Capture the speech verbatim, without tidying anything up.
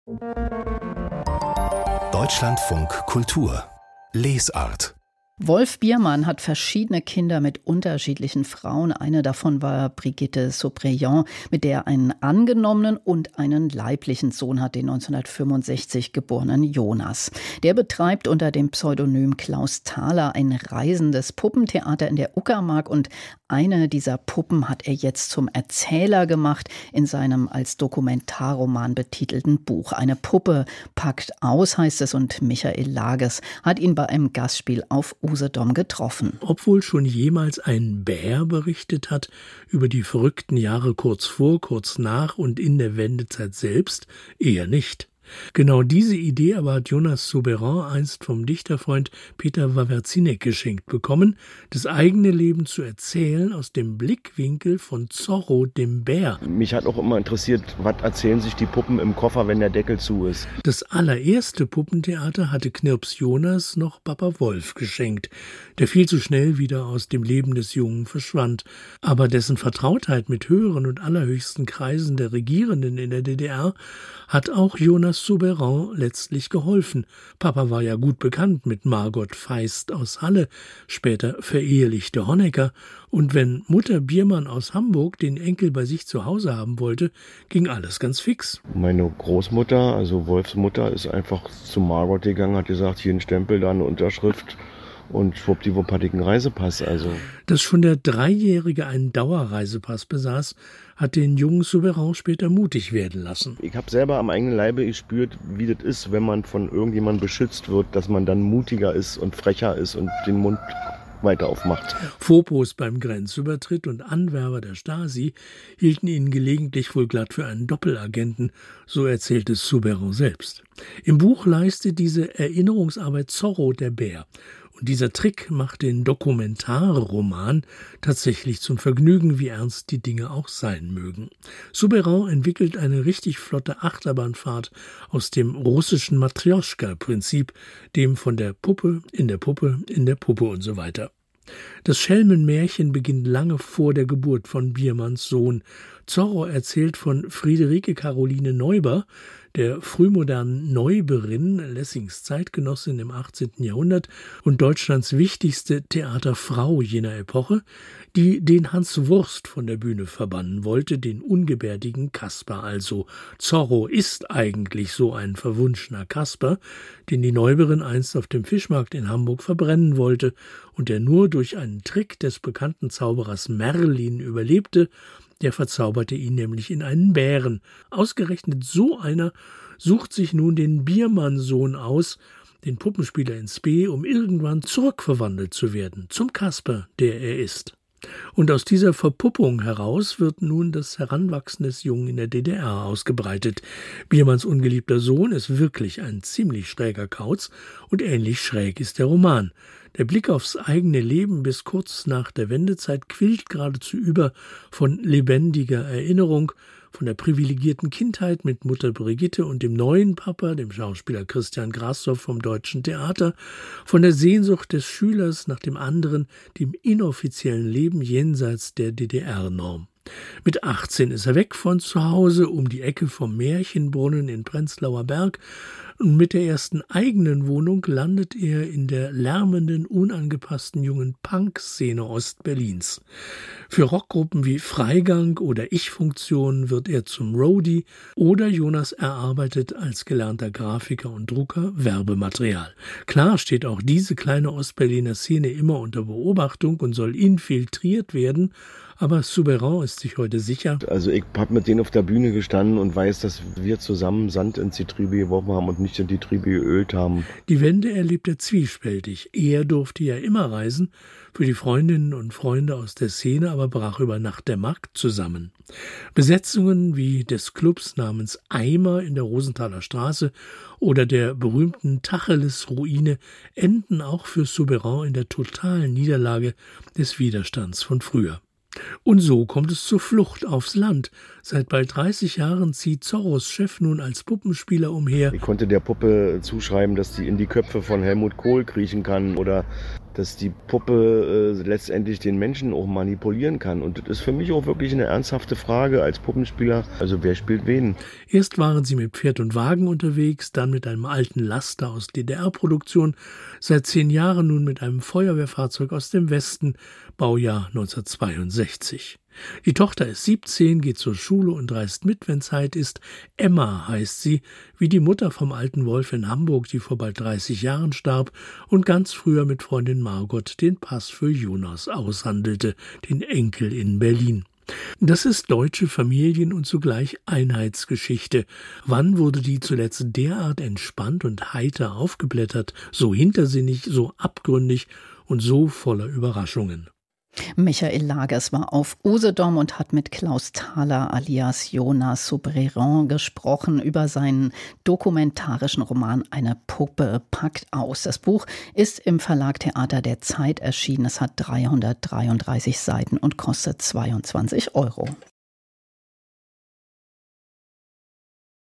Deutschlandfunk Kultur Lesart. Wolf Biermann hat verschiedene Kinder mit unterschiedlichen Frauen. Eine davon war Brigitte Saubriand, mit der er einen angenommenen und einen leiblichen Sohn hat, den neunzehnhundertfünfundsechzig geborenen Jonas. Der betreibt unter dem Pseudonym Klaus Thaler ein reisendes Puppentheater in der Uckermark und eine dieser Puppen hat er jetzt zum Erzähler gemacht in seinem als Dokumentarroman betitelten Buch. Eine Puppe packt aus, heißt es, und Michael Lages hat ihn bei einem Gastspiel auf Usedom getroffen. Obwohl schon jemals ein Bär berichtet hat über die verrückten Jahre kurz vor, kurz nach und in der Wendezeit selbst, eher nicht. Genau diese Idee aber hat Jonas Saubriand einst vom Dichterfreund Peter Wawerzinek geschenkt bekommen, das eigene Leben zu erzählen aus dem Blickwinkel von Zorro, dem Bär. Mich hat auch immer interessiert, was erzählen sich die Puppen im Koffer, wenn der Deckel zu ist. Das allererste Puppentheater hatte Knirps Jonas noch Papa Wolf geschenkt, der viel zu schnell wieder aus dem Leben des Jungen verschwand. Aber dessen Vertrautheit mit höheren und allerhöchsten Kreisen der Regierenden in der D D R hat auch Jonas Saubriand letztlich geholfen. Papa war ja gut bekannt mit Margot Feist aus Halle, später verehelichte Honecker. Und wenn Mutter Biermann aus Hamburg den Enkel bei sich zu Hause haben wollte, ging alles ganz fix. Meine Großmutter, also Wolfs Mutter, ist einfach zu Margot gegangen, hat gesagt, hier ein Stempel, da eine Unterschrift. Und schwuppdiwupp hatte ich einen Reisepass. Also. Dass schon der Dreijährige einen Dauerreisepass besaß, hat den jungen Saubriand später mutig werden lassen. Ich habe selber am eigenen Leibe gespürt, wie das ist, wenn man von irgendjemandem beschützt wird, dass man dann mutiger ist und frecher ist und den Mund weiter aufmacht. Fopos beim Grenzübertritt und Anwerber der Stasi hielten ihn gelegentlich wohl glatt für einen Doppelagenten, so erzählte Saubriand selbst. Im Buch leistet diese Erinnerungsarbeit Zorro, der Bär. Und dieser Trick macht den Dokumentarroman tatsächlich zum Vergnügen, wie ernst die Dinge auch sein mögen. Saubriand entwickelt eine richtig flotte Achterbahnfahrt aus dem russischen Matrjoschka-Prinzip, dem von der Puppe in der Puppe in der Puppe und so weiter. Das Schelmenmärchen beginnt lange vor der Geburt von Biermanns Sohn. Zorro erzählt von Friederike Caroline Neuber, der frühmodernen Neuberin, Lessings Zeitgenossin im achtzehnten Jahrhundert und Deutschlands wichtigste Theaterfrau jener Epoche, die den Hans Wurst von der Bühne verbannen wollte, den ungebärdigen Kasper also. Zorro ist eigentlich so ein verwunschener Kasper, den die Neuberin einst auf dem Fischmarkt in Hamburg verbrennen wollte und der nur durch einen Trick des bekannten Zauberers Merlin überlebte. Der verzauberte ihn nämlich in einen Bären. Ausgerechnet so einer sucht sich nun den Biermann-Sohn aus, den Puppenspieler ins B, um irgendwann zurückverwandelt zu werden, zum Kasper, der er ist. Und aus dieser Verpuppung heraus wird nun das Heranwachsen des Jungen in der D D R ausgebreitet. Biermanns ungeliebter Sohn ist wirklich ein ziemlich schräger Kauz und ähnlich schräg ist der Roman. Der Blick aufs eigene Leben bis kurz nach der Wendezeit quillt geradezu über von lebendiger Erinnerung, von der privilegierten Kindheit mit Mutter Brigitte und dem neuen Papa, dem Schauspieler Christian Grasdorf vom Deutschen Theater, von der Sehnsucht des Schülers nach dem anderen, dem inoffiziellen Leben jenseits der D D R-Norm. Mit achtzehn ist er weg von zu Hause, um die Ecke vom Märchenbrunnen in Prenzlauer Berg, und mit der ersten eigenen Wohnung landet er in der lärmenden, unangepassten jungen Punk-Szene Ostberlins. Für Rockgruppen wie Freigang oder Ich-Funktion wird er zum Roadie oder Jonas erarbeitet als gelernter Grafiker und Drucker Werbematerial. Klar steht auch diese kleine Ostberliner Szene immer unter Beobachtung und soll infiltriert werden, aber Saubriand ist sich heute sicher. Also ich habe mit denen auf der Bühne gestanden und weiß, dass wir zusammen Sand ins Getriebe geworfen haben und nicht in die Triebe geölt haben. Die Wende erlebt er zwiespältig. Er durfte ja immer reisen, für die Freundinnen und Freunde aus der Szene aber brach über Nacht der Markt zusammen. Besetzungen wie des Clubs namens Eimer in der Rosenthaler Straße oder der berühmten Tacheles-Ruine enden auch für Saubriand in der totalen Niederlage des Widerstands von früher. Und so kommt es zur Flucht aufs Land. Seit bald dreißig Jahren zieht Zorros Chef nun als Puppenspieler umher. Ich konnte der Puppe zuschreiben, dass sie in die Köpfe von Helmut Kohl kriechen kann oder dass die Puppe äh, letztendlich den Menschen auch manipulieren kann. Und das ist für mich auch wirklich eine ernsthafte Frage als Puppenspieler. Also wer spielt wen? Erst waren sie mit Pferd und Wagen unterwegs, dann mit einem alten Laster aus D D R-Produktion, seit zehn Jahren nun mit einem Feuerwehrfahrzeug aus dem Westen, Baujahr neunzehnhundertzweiundsechzig. Die Tochter ist siebzehn, geht zur Schule und reist mit, wenn Zeit ist. Emma heißt sie, wie die Mutter vom alten Wolf in Hamburg, die vor bald dreißig Jahren starb und ganz früher mit Freundin Margot den Pass für Jonas aushandelte, den Enkel in Berlin. Das ist deutsche Familien- und zugleich Einheitsgeschichte. Wann wurde die zuletzt derart entspannt und heiter aufgeblättert, so hintersinnig, so abgründig und so voller Überraschungen? Michael Lagers war auf Usedom und hat mit Klaus Thaler alias Jonas Soubreyron gesprochen über seinen dokumentarischen Roman Eine Puppe packt aus. Das Buch ist im Verlag Theater der Zeit erschienen. Es hat dreihundertdreiunddreißig Seiten und kostet zweiundzwanzig Euro.